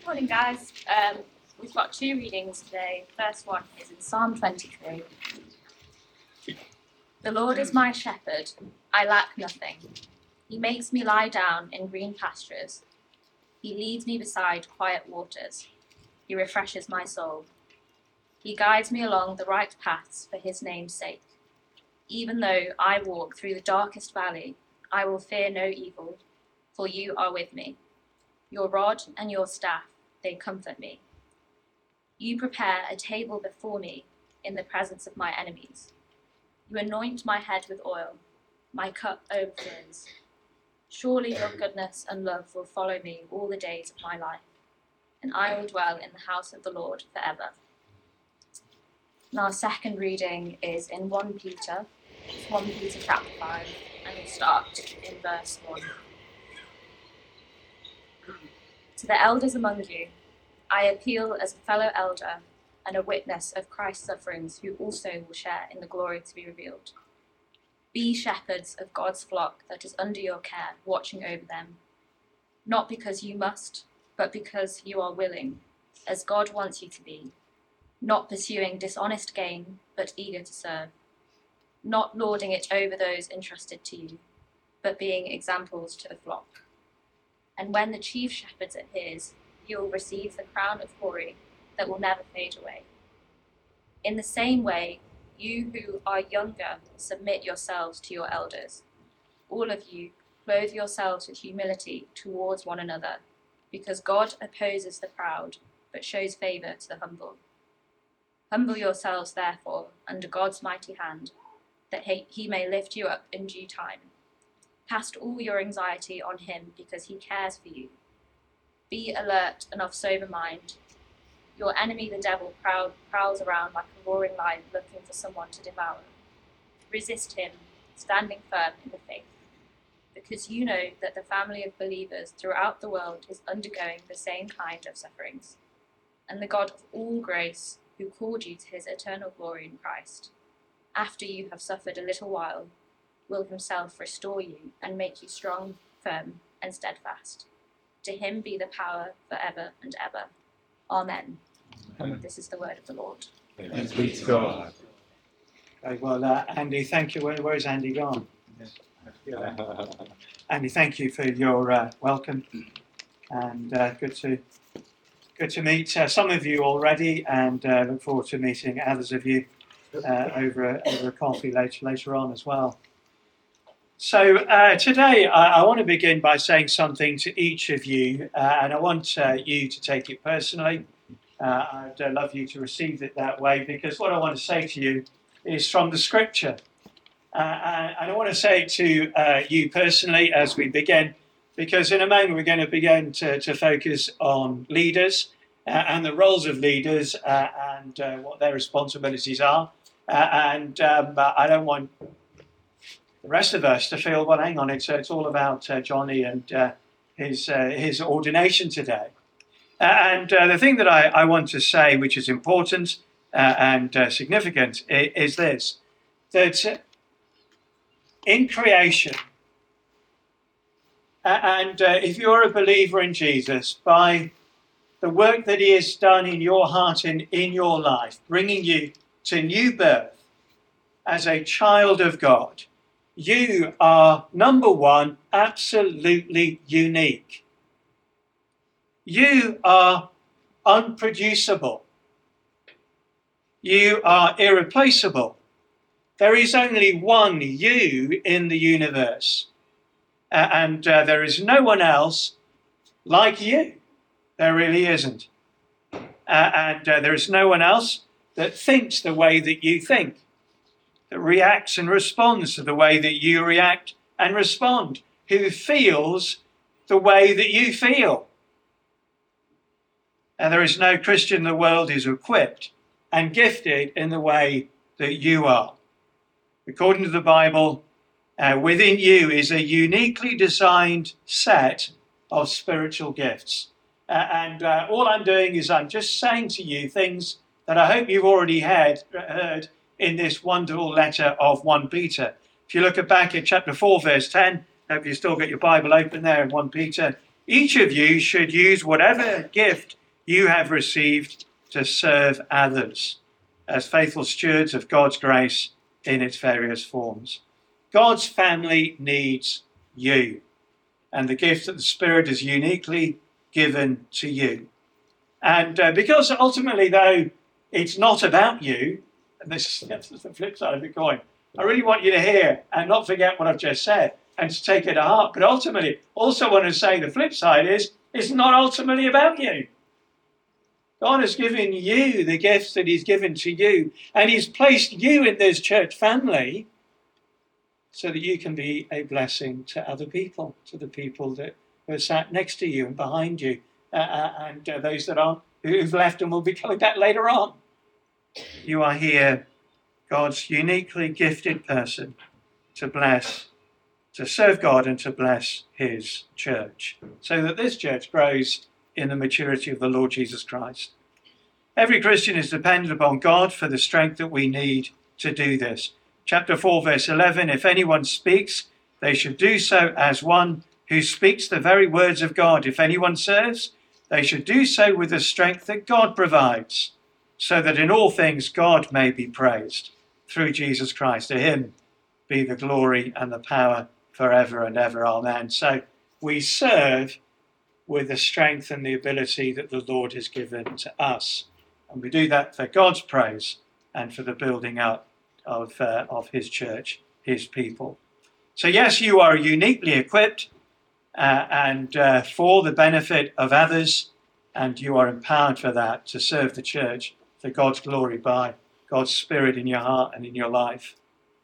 Morning, guys. We've got two readings today. The first one is in Psalm 23. The Lord is my shepherd, I lack nothing. He makes me lie down in green pastures. He leads me beside quiet waters. He refreshes my soul. He guides me along the right paths for his name's sake. Even though I walk through the darkest valley, I will fear no evil, for you are with me. Your rod and your staff, they comfort me. You prepare a table before me in the presence of my enemies. You anoint my head with oil. My cup overflows. Surely your goodness and love will follow me all the days of my life, and I will dwell in the house of the Lord forever. And our second reading is in 1 Peter chapter 5, and we'll start in verse 1. To the elders among you, I appeal as a fellow elder and a witness of Christ's sufferings, who also will share in the glory to be revealed. Be shepherds of God's flock that is under your care, watching over them, not because you must, but because you are willing, as God wants you to be, not pursuing dishonest gain, but eager to serve, not lording it over those entrusted to you, but being examples to the flock. And when the chief shepherd appears, you will receive the crown of glory that will never fade away. In the same way, you who are younger, submit yourselves to your elders. All of you, clothe yourselves with humility towards one another, because God opposes the proud, but shows favour to the humble. Humble yourselves, therefore, under God's mighty hand, that he may lift you up in due time. Cast all your anxiety on him, because he cares for you. Be alert and of sober mind. Your enemy, the devil, prowls around like a roaring lion looking for someone to devour. Resist him, standing firm in the faith, because you know that the family of believers throughout the world is undergoing the same kind of sufferings. And the God of all grace, who called you to his eternal glory in Christ, after you have suffered a little while, will himself restore you and make you strong, firm, and steadfast. To him be the power forever and ever. Amen. This is the word of the Lord. Thanks be to God. Okay, well, Andy, thank you. Where is Andy gone? Andy, thank you for your welcome, and good to meet some of you already, and look forward to meeting others of you over a coffee later on as well. So today I want to begin by saying something to each of you, and I want you to take it personally. I'd love you to receive it that way, because what I want to say to you is from the scripture. And I want to say it to you personally as we begin, because in a moment we're going to begin to focus on leaders and the roles of leaders and what their responsibilities are. And I don't want the rest of us to feel, well, hang on, it's all about Johnny and his ordination today. And the thing that I want to say, which is important and significant, is this, that in creation, and if you're a believer in Jesus, by the work that he has done in your heart and in your life, bringing you to new birth as a child of God, you are, number one, absolutely unique. You are unproducible. You are irreplaceable. There is only one you in the universe, and there is no one else like you. There really isn't. And there is no one else that thinks the way that you think, that reacts and responds to the way that you react and respond, who feels the way that you feel. And there is no Christian in the world who is equipped and gifted in the way that you are. According to the Bible, within you is a uniquely designed set of spiritual gifts. And all I'm doing is I'm just saying to you things that I hope you've already heard in this wonderful letter of 1 Peter. If you look back at chapter 4, verse 10, I hope you still got your Bible open there in 1 Peter. Each of you should use whatever gift you have received to serve others as faithful stewards of God's grace in its various forms. God's family needs you and the gift that the Spirit has uniquely given to you. And because ultimately, though, it's not about you, and this is the flip side of the coin, I really want you to hear and not forget what I've just said and to take it to heart. But ultimately, also want to say the flip side is, it's not ultimately about you. God has given you the gifts that he's given to you, and he's placed you in this church family so that you can be a blessing to other people, to the people that are sat next to you and behind you, and those that aren't, who've left and will be coming back later on. You are here, God's uniquely gifted person to bless, to serve God and to bless his church, so that this church grows in the maturity of the Lord Jesus Christ. Every Christian is dependent upon God for the strength that we need to do this. Chapter 4, verse 11, if anyone speaks, they should do so as one who speaks the very words of God. If anyone serves, they should do so with the strength that God provides, so that in all things God may be praised through Jesus Christ. To him be the glory and the power forever and ever. Amen. So we serve with the strength and the ability that the Lord has given to us. And we do that for God's praise and for the building up of his church, his people. So yes, you are uniquely equipped and for the benefit of others, and you are empowered for that, to serve the church for God's glory by God's Spirit in your heart and in your life.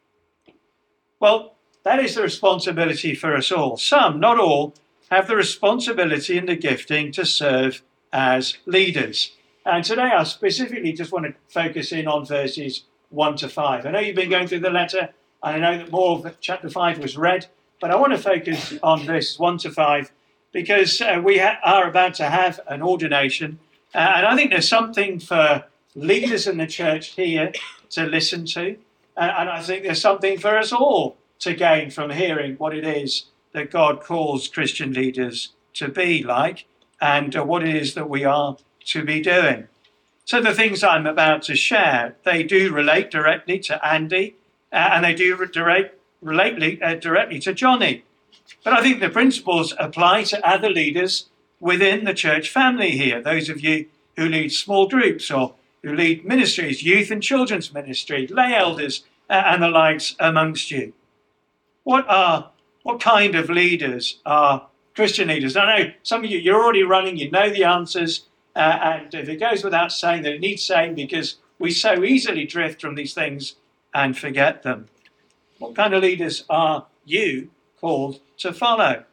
Well, that is the responsibility for us all. Some, not all, have the responsibility and the gifting to serve as leaders. And today I specifically just want to focus in on verses 1 to 5. I know you've been going through the letter, and I know that more of chapter 5 was read, but I want to focus on verses 1 to 5 because we are about to have an ordination, and I think there's something for leaders in the church here to listen to, and I think there's something for us all to gain from hearing what it is that God calls Christian leaders to be like, and what it is that we are to be doing. So the things I'm about to share, they do relate directly to Andy, and they do relate directly to Johnny. But I think the principles apply to other leaders within the church family here, those of you who lead small groups or who lead ministries, youth and children's ministry, lay elders, and the likes amongst you. What kind of leaders are Christian leaders? I know some of you, you're already running, you know the answers, and if it goes without saying, that it needs saying because we so easily drift from these things and forget them. What kind of leaders are you called to follow?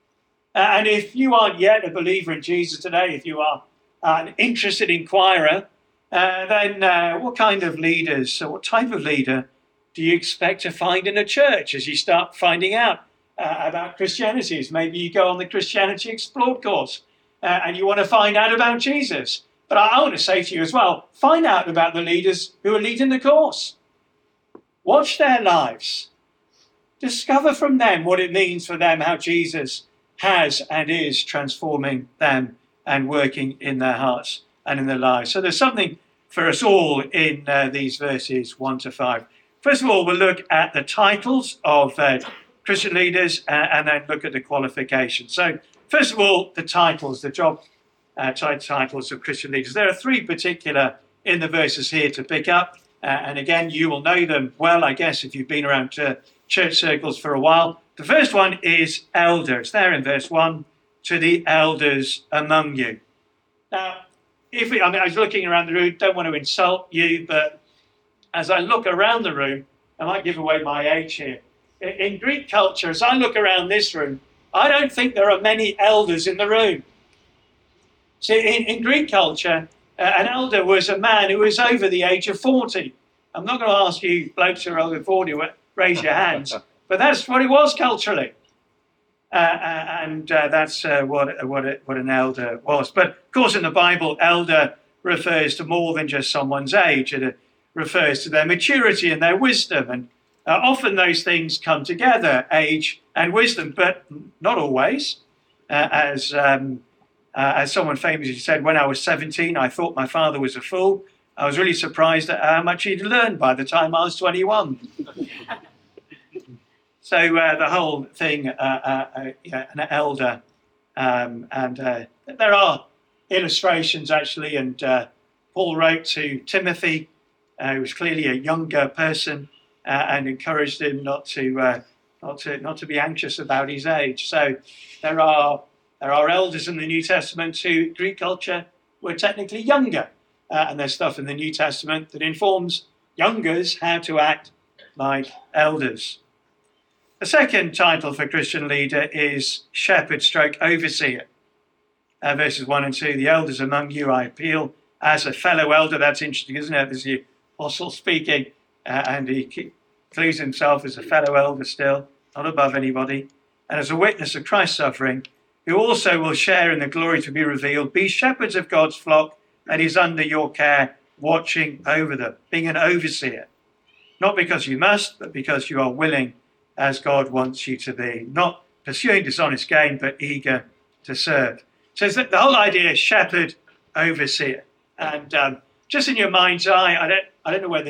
And if you aren't yet a believer in Jesus today, if you are an interested inquirer, then what kind of leaders, so what type of leader do you expect to find in a church as you start finding out about Christianity? Maybe you go on the Christianity Explored course and you want to find out about Jesus. But I want to say to you as well, find out about the leaders who are leading the course. Watch their lives. Discover from them what it means for them, how Jesus has and is transforming them and working in their hearts and in their lives. So there's something for us all in these verses 1 to 5. First of all, we'll look at the titles of Christian leaders and then look at the qualifications. So first of all, the titles, the job titles of Christian leaders. There are three particular in the verses here to pick up. And again, you will know them well, I guess, if you've been around church circles for a while. The first one is elder. It's there in verse 1, to the elders among you. Now, I was looking around the room, don't want to insult you, but as I look around the room, I might give away my age here. In Greek culture, as I look around this room, I don't think there are many elders in the room. See, in Greek culture, an elder was a man who was over the age of 40. I'm not going to ask you blokes who are over 40 raise your hands, but that's what it was culturally. And that's what an elder was. But of course, in the Bible, elder refers to more than just someone's age. It refers to their maturity and their wisdom. And often those things come together, age and wisdom, but not always. as someone famously said, when I was 17, I thought my father was a fool. I was really surprised at how much he'd learned by the time I was 21. So the whole thing, an elder, and there are illustrations actually, and Paul wrote to Timothy, who was clearly a younger person, and encouraged him not to be anxious about his age. So there are elders in the New Testament who, Greek culture, were technically younger, and there's stuff in the New Testament that informs youngers how to act like elders. The second title for Christian leader is shepherd / overseer. Verses 1 and 2, the elders among you I appeal as a fellow elder. That's interesting, isn't it? There's the apostle speaking, and he includes himself as a fellow elder still, not above anybody, and as a witness of Christ's suffering, who also will share in the glory to be revealed. Be shepherds of God's flock that is under your care, watching over them, being an overseer. Not because you must, but because you are willing, as God wants you to be. Not pursuing dishonest gain, but eager to serve. So the whole idea is shepherd, overseer. And just in your mind's eye, I don't know where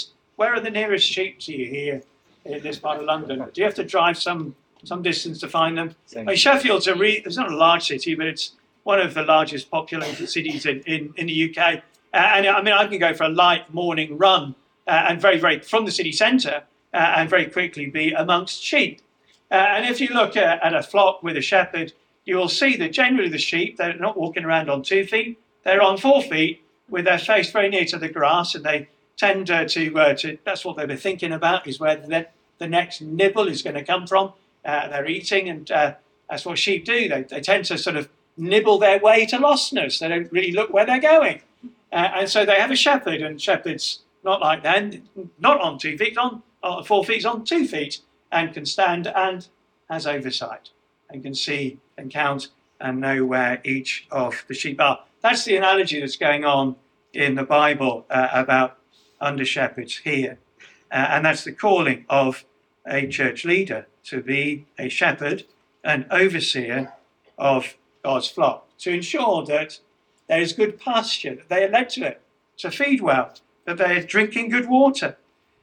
are the nearest sheep to you here in this part of London? Do you have to drive some distance to find them? I mean, Sheffield's it's not a large city, but it's one of the largest populated cities in the UK. And I mean, I can go for a light morning run and very from the city centre and very quickly be amongst sheep. And if you look at a flock with a shepherd, you will see that generally the sheep, they're not walking around on 2 feet, they're on 4 feet with their face very near to the grass, and they tend to that's what they were thinking about, is where the next nibble is going to come from. They're eating, and that's what sheep do. They tend to sort of nibble their way to lostness. They don't really look where they're going. And so they have a shepherd, and shepherd's not like that, not on 2 feet, on 4 feet, on 2 feet, and can stand and has oversight, and can see and count and know where each of the sheep are. That's the analogy that's going on in the Bible about under shepherds here. And that's the calling of a church leader, to be a shepherd, an overseer of God's flock, to ensure that there is good pasture, that they are led to it, to feed well, that they are drinking good water.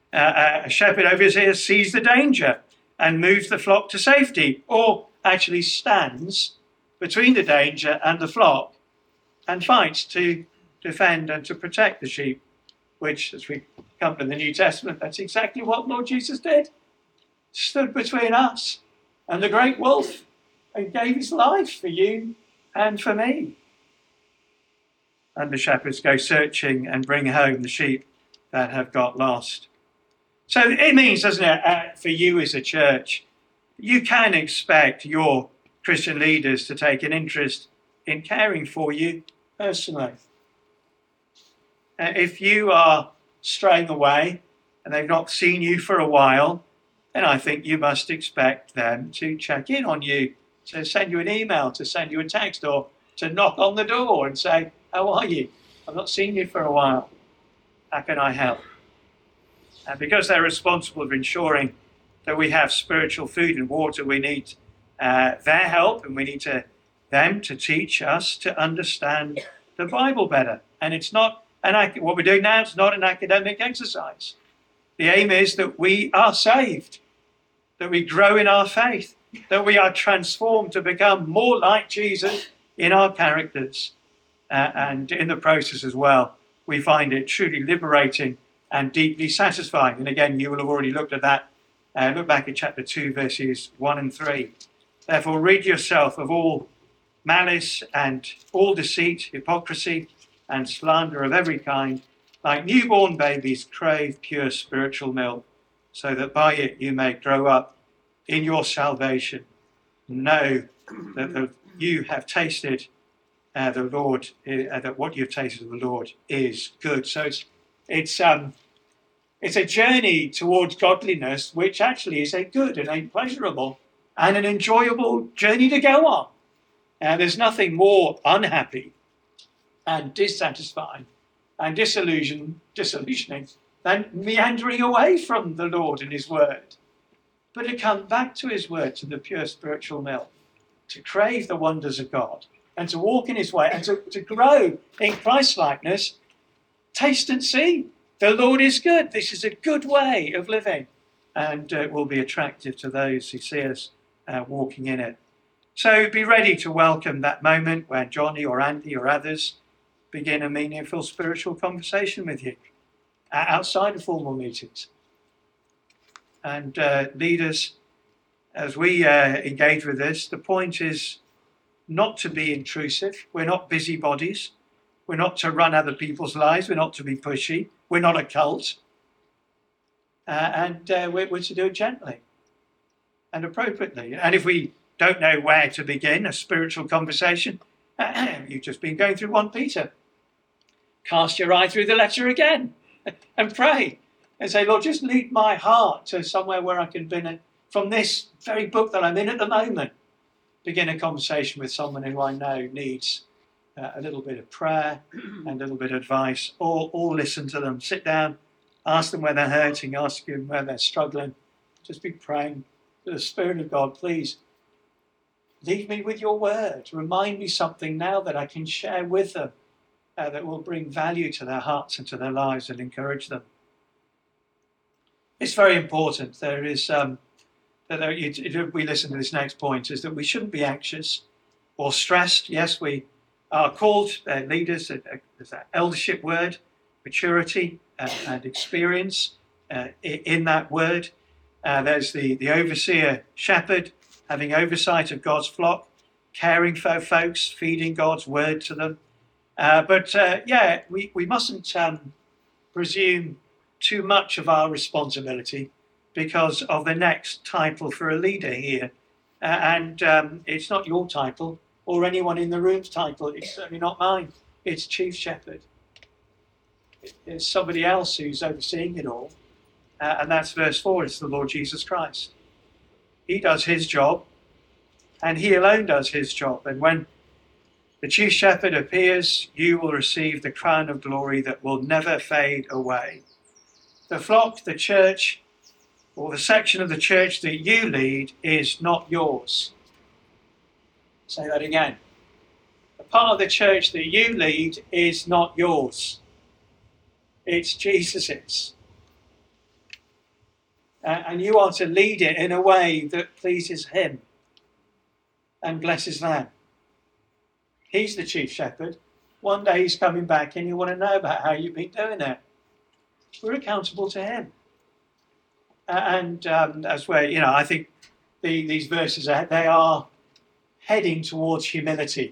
A shepherd overseer sees the danger and moves the flock to safety, or actually stands between the danger and the flock and fights to defend and to protect the sheep, which, as we come to the New Testament, that's exactly what Lord Jesus did. Stood between us and the great wolf and gave his life for you and for me. Under shepherds go searching and bring home the sheep that have got lost. So it means, doesn't it, for you as a church, you can expect your Christian leaders to take an interest in caring for you personally. If you are straying away and they've not seen you for a while, then I think you must expect them to check in on you, to send you an email, to send you a text, or to knock on the door and say, how are you? I've not seen you for a while. How can I help? And because they're responsible for ensuring that we have spiritual food and water, we need their help, and we need them to teach us to understand the Bible better. And it's not what we're doing now is not an academic exercise. The aim is that we are saved, that we grow in our faith, that we are transformed to become more like Jesus in our characters. And in the process as well, we find it truly liberating and deeply satisfying. And again, you will have already looked at that. Look back at chapter 2, verses 1 and 3. Therefore, rid yourself of all malice and all deceit, hypocrisy, and slander of every kind. Like newborn babies, crave pure spiritual milk, so that by it you may grow up in your salvation. Know that you have tasted the Lord, that what you've tasted of the Lord is good. So it's a journey towards godliness, which actually is a good and a pleasurable and an enjoyable journey to go on. There's nothing more unhappy and dissatisfying and disillusioning than meandering away from the Lord and his word, but to come back to his word, to the pure spiritual milk. to crave the wonders of God and to walk in his way and to grow in Christ-likeness, taste and see. The Lord is good. This is a good way of living, and it will be attractive to those who see us walking in it. So be ready to welcome that moment when Johnny or Andy or others begin a meaningful spiritual conversation with you outside of formal meetings. And leaders, as we engage with this, the point is not to be intrusive. We're not busybodies. We're not to run other people's lives. We're not to be pushy. We're not a cult. And we're to do it gently and appropriately. And if we don't know where to begin a spiritual conversation, you've just been going through 1 Peter. Cast your eye through the letter again and pray and say, Lord, just lead my heart to somewhere where I can begin from this very book that I'm in at the moment. Begin a conversation with someone who I know needs a little bit of prayer and a little bit of advice, or listen to them. Sit down, ask them where they're hurting, ask them where they're struggling. Just be praying to the Spirit of God, please. Leave me with your word. Remind me something now that I can share with them that will bring value to their hearts and to their lives and encourage them. It's very important. There is, if we listen to this next point, is that we shouldn't be anxious or stressed. Yes, we are called leaders. There's that eldership word, maturity and experience in that word. There's the overseer, shepherd, having oversight of God's flock, caring for folks, feeding God's word to them. But we mustn't presume too much of our responsibility because of the next title for a leader here. And it's not your title or anyone in the room's title. It's certainly not mine. It's Chief Shepherd. It's somebody else who's overseeing it all. And that's verse 4. It's the Lord Jesus Christ. He does his job, and he alone does his job. And when the chief shepherd appears, you will receive the crown of glory that will never fade away. The flock, the church, or the section of the church that you lead is not yours. Say that again. The part of the church that you lead is not yours. It's Jesus's. And you are to lead it in a way that pleases him and blesses them. He's the chief shepherd. One day he's coming back and you want to know about how you've been doing it. We're accountable to him. That's where, I think these verses, they are heading towards humility.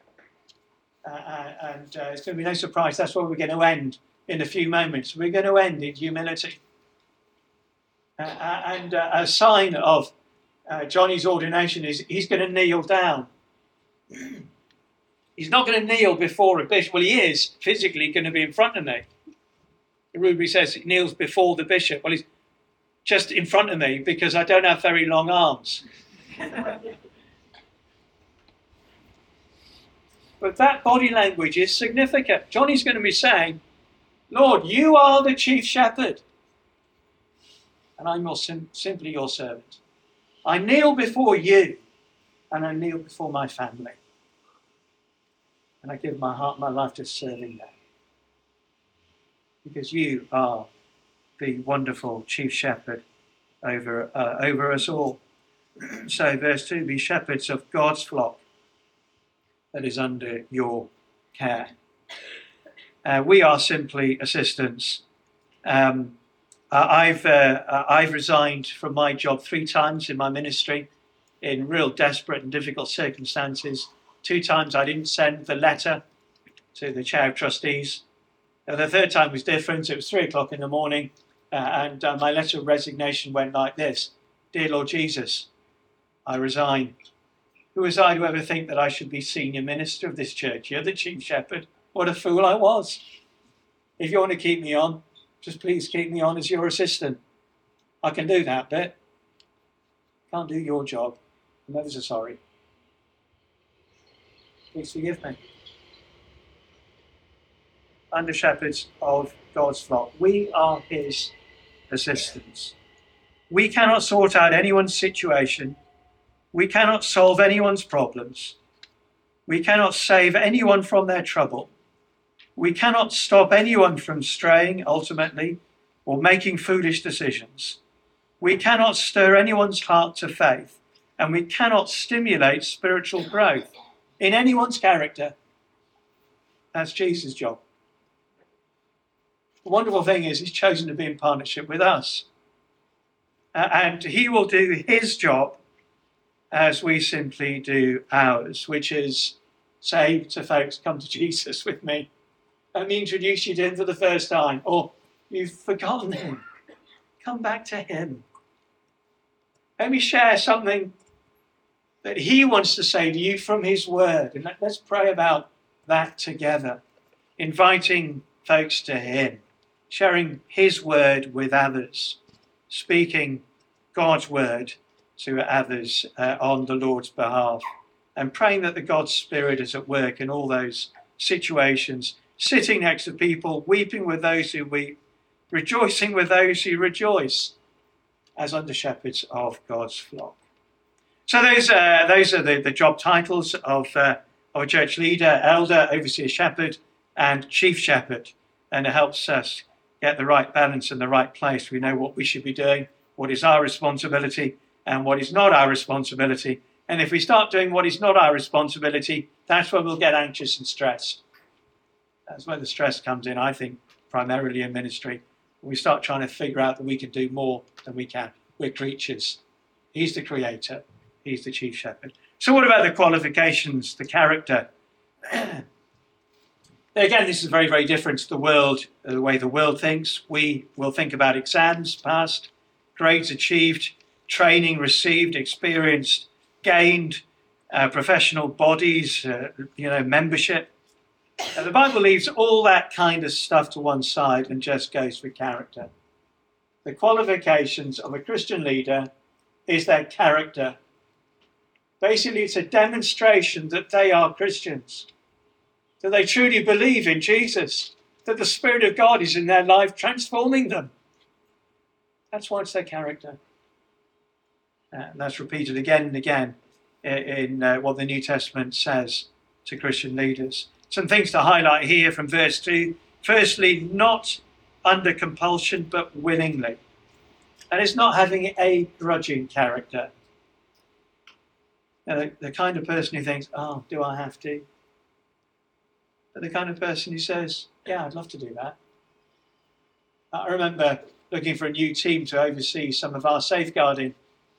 It's going to be no surprise, that's where we're going to end in a few moments. We're going to end in humility. A sign of Johnny's ordination is he's going to kneel down. He's not going to kneel before a bishop. Well, he is physically going to be in front of me. Ruby says he kneels before the bishop. Well, he's just in front of me because I don't have very long arms. But that body language is significant. Johnny's going to be saying, Lord, you are the chief shepherd. And I'm simply your servant. I kneel before you, and I kneel before my family. And I give my heart, my life to serving them. Because you are the wonderful chief shepherd over us all. So verse 2, be shepherds of God's flock that is under your care. We are simply assistants. I've resigned from my job 3 times in my ministry in real desperate and difficult circumstances. 2 times I didn't send the letter to the chair of trustees. The 3rd time was different. It was 3 o'clock in the morning and my letter of resignation went like this. Dear Lord Jesus, I resign. Who was I to ever think that I should be senior minister of this church? You're the chief shepherd. What a fool I was. If you want to keep me on, just please keep me on as your assistant. I can do that bit. Can't do your job. I'm ever so sorry. Please forgive me. Under shepherds of God's flock. We are his assistants. We cannot sort out anyone's situation. We cannot solve anyone's problems. We cannot save anyone from their trouble. We cannot stop anyone from straying ultimately or making foolish decisions. We cannot stir anyone's heart to faith, and we cannot stimulate spiritual growth in anyone's character. That's Jesus' job. The wonderful thing is he's chosen to be in partnership with us. And he will do his job as we simply do ours, which is say to folks, come to Jesus with me. Let me introduce you to him for the first time. Or you've forgotten him. Come back to him. Let me share something that he wants to say to you from his word. And let's pray about that together. Inviting folks to him. Sharing his word with others. Speaking God's word to others on the Lord's behalf. And praying that the God's Spirit is at work in all those situations. Sitting next to people, weeping with those who weep. Rejoicing with those who rejoice. As under shepherds of God's flock. So those are the job titles of a church leader, elder, overseer shepherd, and chief shepherd. And it helps us get the right balance in the right place. We know what we should be doing, what is our responsibility, and what is not our responsibility. And if we start doing what is not our responsibility, that's when we'll get anxious and stressed. That's where the stress comes in, I think, primarily in ministry. We start trying to figure out that we can do more than we can. We're creatures. He's the creator. He's the chief shepherd. So what about the qualifications, the character? Again, this is very, very different to the world, the way the world thinks. We will think about exams passed, grades achieved, training received, experience gained, professional bodies, membership. The Bible leaves all that kind of stuff to one side and just goes for character. The qualifications of a Christian leader is their character. Basically, it's a demonstration that they are Christians, that they truly believe in Jesus, that the Spirit of God is in their life transforming them. That's why it's their character. And that's repeated again and again in what the New Testament says to Christian leaders. Some things to highlight here from verse 2. Firstly, not under compulsion, but willingly. And it's not having a grudging character. The kind of person who thinks, oh, do I have to? But the kind of person who says, yeah, I'd love to do that. I remember looking for a new team to oversee some of our safeguarding.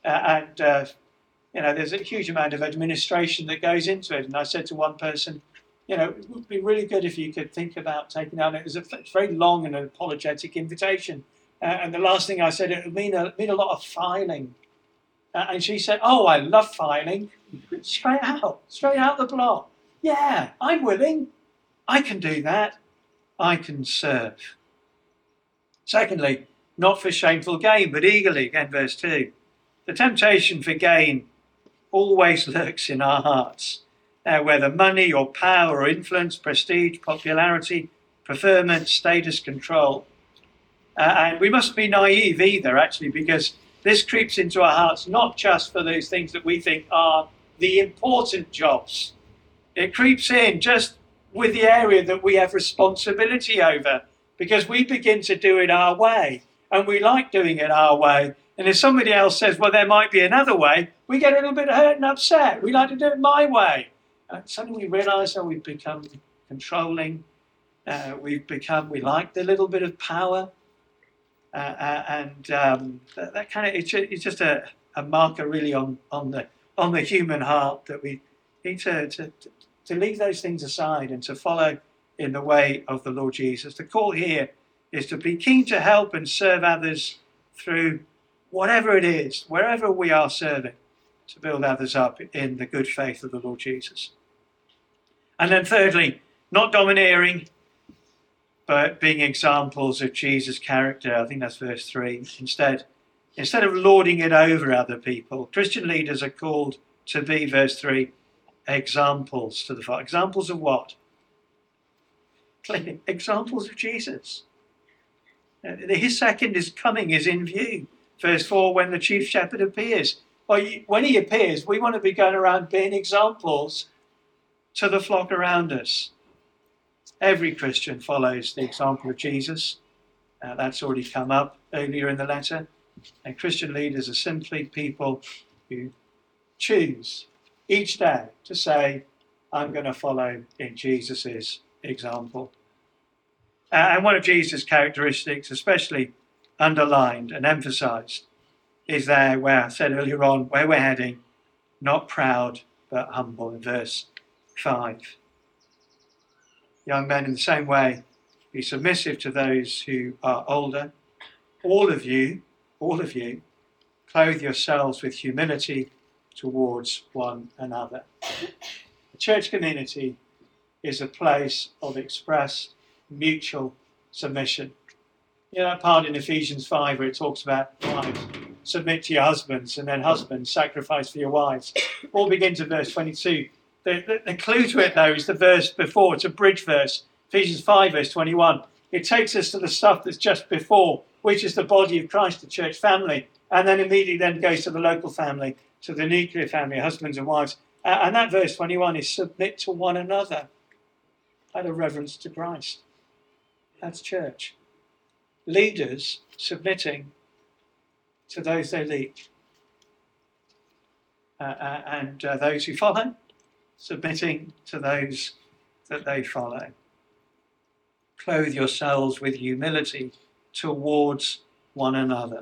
There's a huge amount of administration that goes into it. And I said to one person, it would be really good if you could think about taking out, it was a very long and apologetic invitation. And the last thing I said, it would mean a lot of filing. And she said, oh, I love filing. Straight out the block. Yeah, I'm willing. I can do that. I can serve. Secondly, not for shameful gain, but eagerly. Again, verse 2. The temptation for gain always lurks in our hearts. Whether money or power or influence, prestige, popularity, preferment, status, control. And we mustn't be naive either, actually, because this creeps into our hearts not just for those things that we think are the important jobs. It creeps in just with the area that we have responsibility over, because we begin to do it our way, and we like doing it our way. And if somebody else says, well, there might be another way, we get a little bit hurt and upset. We like to do it my way. And suddenly we realise that we've become controlling. We like the little bit of power. That kind of, it's just a marker really on the human heart, that we need to leave those things aside and to follow in the way of the Lord Jesus. The call here is to be keen to help and serve others through whatever it is, wherever we are serving, to build others up in the good faith of the Lord Jesus. And then thirdly, not domineering, but being examples of Jesus' character. I think that's verse 3. Instead of lording it over other people, Christian leaders are called to be, verse 3, examples to the Father. Examples of what? Clearly, examples of Jesus. His second coming is in view. Verse 4, when the chief shepherd appears. when he appears, we want to be going around being examples to the flock around us. Every Christian follows the example of Jesus. That's already come up earlier in the letter. And Christian leaders are simply people who choose each day to say, I'm going to follow in Jesus' example. And one of Jesus' characteristics, especially underlined and emphasized, is there where I said earlier on, where we're heading, not proud, but humble, in verse 5. Young men, in the same way, be submissive to those who are older. All of you, clothe yourselves with humility towards one another. The church community is a place of express mutual submission. You know that part in Ephesians 5 where it talks about wives, submit to your husbands, and then husbands, sacrifice for your wives. All begins at verse 22. The clue to it, though, is the verse before. It's a bridge verse, Ephesians 5, verse 21. It takes us to the stuff that's just before, which is the body of Christ, the church family, and then immediately then goes to the local family, to the nuclear family, husbands and wives. And that verse 21 is submit to one another out of reverence to Christ. That's church. Leaders submitting to those they lead. And those who follow, submitting to those that they follow. Clothe yourselves with humility towards one another.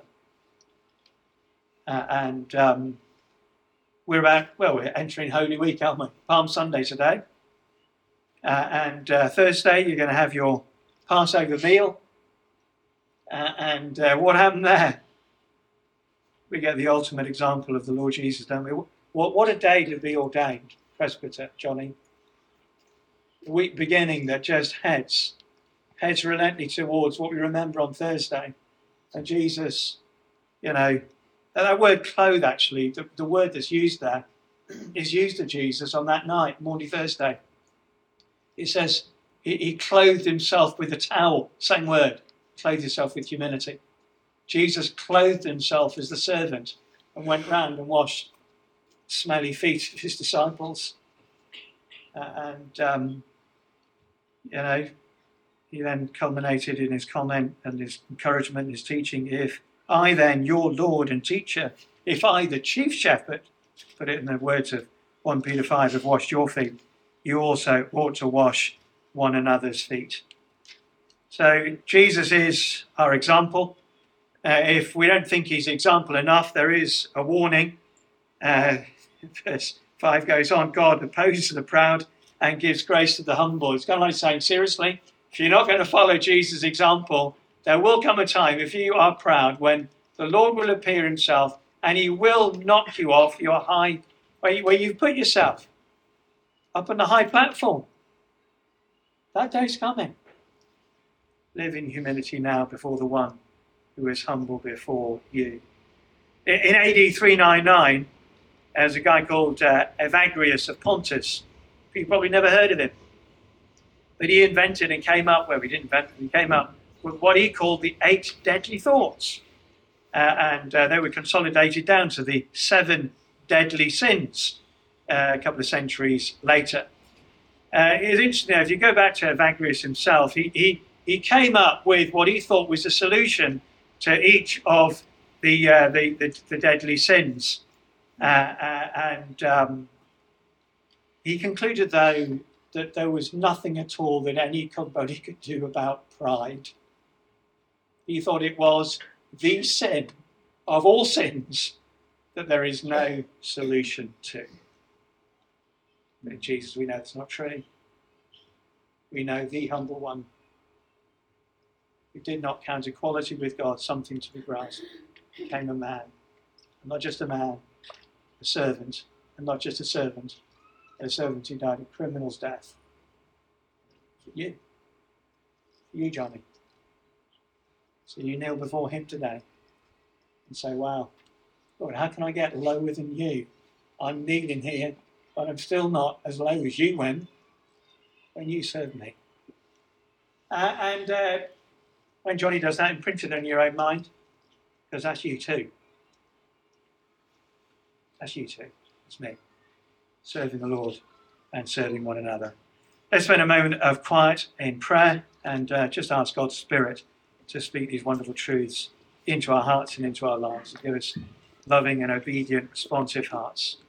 We're entering Holy Week, aren't we? Palm Sunday today. And Thursday, you're going to have your Passover meal. And what happened there? We get the ultimate example of the Lord Jesus, don't we? What a day to be ordained, presbyter Johnny. The week beginning that just heads relentlessly towards what we remember on Thursday. And Jesus, that word clothe, actually, the word that's used there is used of Jesus on that night, Maundy Thursday. It says he clothed himself with a towel, same word, clothed himself with humility. Jesus clothed himself as the servant and went round and washed smelly feet of his disciples. He then culminated in his comment and his encouragement, his teaching, if I then, your Lord and teacher, if I, the chief shepherd, put it in the words of 1 Peter 5, have washed your feet, you also ought to wash one another's feet. So Jesus is our example. If we don't think he's example enough, there is a warning. Verse 5 goes on, God opposes the proud and gives grace to the humble. It's kind of like saying, seriously, if you're not going to follow Jesus' example, there will come a time, if you are proud, when the Lord will appear himself and he will knock you off your high, where you've put yourself up on the high platform. That day's coming. Live in humility now before the one who is humble before you. In AD 399, there's a guy called Evagrius of Pontus. You've probably never heard of him. But he invented and came up, well, he didn't invent it, he came up with what he called the 8 deadly thoughts. And they were consolidated down to the 7 deadly sins a couple of centuries later. It's interesting, if you go back to Evagrius himself, he came up with what he thought was a solution to each of the deadly sins. He concluded, though, that there was nothing at all that anybody could do about pride. He thought it was the sin of all sins that there is no solution to. But in Jesus, we know it's not true. We know the humble one who did not count equality with God something to be grasped, became a man. And not just a man, a servant. And not just a servant who died a criminal's death. For you, Johnny. So you kneel before him today and say, wow, Lord, how can I get lower than you? I'm kneeling here, but I'm still not as low as you went when you served me. When Johnny does that, imprint it on your own mind, because that's you too. That's you two. It's me. Serving the Lord and serving one another. Let's spend a moment of quiet in prayer and just ask God's Spirit to speak these wonderful truths into our hearts and into our lives, and give us loving and obedient, responsive hearts.